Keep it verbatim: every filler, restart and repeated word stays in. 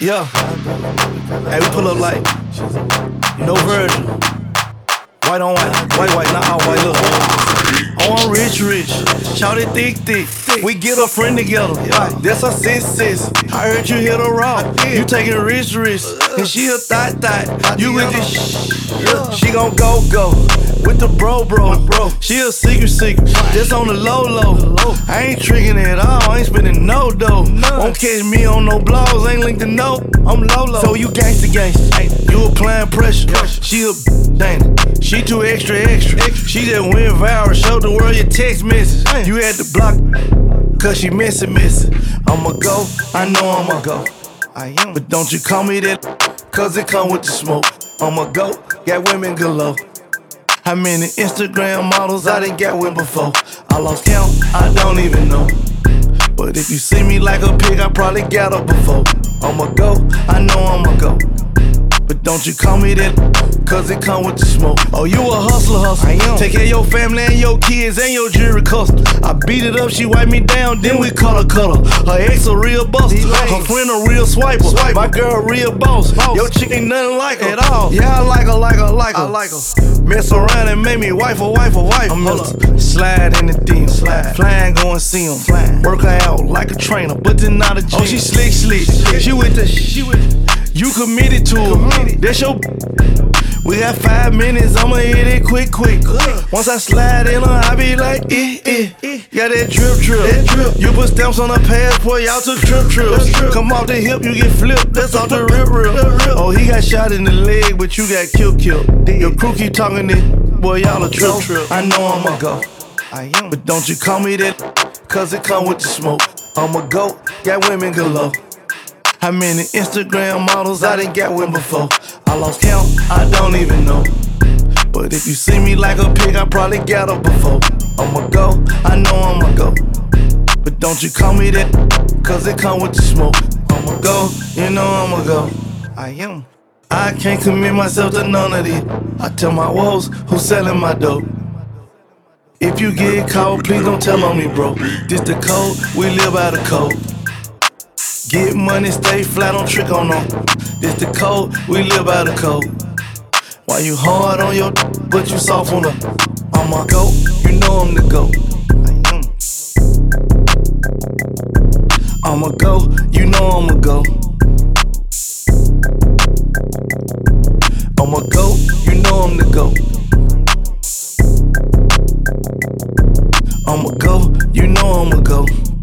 Yeah. Hey, we pull up like no virgin. White on white, white, white, not all white, look. Oh, I'm rich, rich. Shout it thick, thick. We get a friend together. That's a sis, sis. I heard you hit her raw. You taking rich, rich. And she a thot, thot. You with this shh. She gon' go, go. With the bro, bro, bro. She a secret, secret. Just on the low, low. I ain't tricking at all. I ain't spending no dough. Won't catch me on no blogs. Ain't linked to no. I'm low, low. So you gangsta, gangsta. You applying pressure. She a dang. She too extra, extra. She just went viral. Showed the world your text message. You had to block, cause she missing, missing. I'ma go, I know I'ma go. I am. But don't you call me that, cause it come with the smoke. I'ma go, got women galore. How many Instagram models I done got with before? I lost count, I don't even know. But if you see me like a pig, I probably got her before. I'ma go, I know I'ma go. But don't you call me that, cause it come with the smoke. Oh, you a hustler, hustler. I am. Take care of your family and your kids and your jewelry custom. I beat it up, she wipe me down, then we cut her, cut her. Her ex a real buster, her friend a real swiper. swiper. My girl a real boss. boss. Your chick ain't nothing like her. At all. Yeah, I like her, like her, like her. I like her. Mess around and make me wife a wife a wife. I'm gonna slide in the D M. Slide. Flying, go and see him. Flying. Work her out like a trainer, but then not a gym. Oh, she slick, slick. She with the, she with you committed to her. That's your. We got five minutes, I'ma hit it quick, quick. Once I slide in her, I be like, eh, eh, eh. Got that drip, drip. You put stamps on her passport, y'all took trip, trips. Come off the hip, you get flipped. That's off the rip, rip. Oh, he got shot in the leg, but you got killed, killed. Your crew keep talking this, boy, y'all a trip, trip. I know I'ma go. I am. But don't you call me that, cause it come with the smoke. I'ma go, got women galore. How many Instagram models I done got with before? I lost count, I don't even know. But if you see me like a pig, I probably got her before. I'ma go, I know I'ma go. But don't you call me that, cause it come with the smoke. I'ma go, you know I'ma go. I am. I can't commit myself to none of these. I tell my woes who's selling my dope. If you get caught, please don't tell on me, bro. This the code, we live by the code. Get money, stay flat, don't trick on them. This the code, we live by the code. Why you hard on your but you soft on them? I'ma go, you know I'm the go. I'ma go, you know I'ma go. I'ma go, you know I'm the go. I'ma go, you know I'ma go.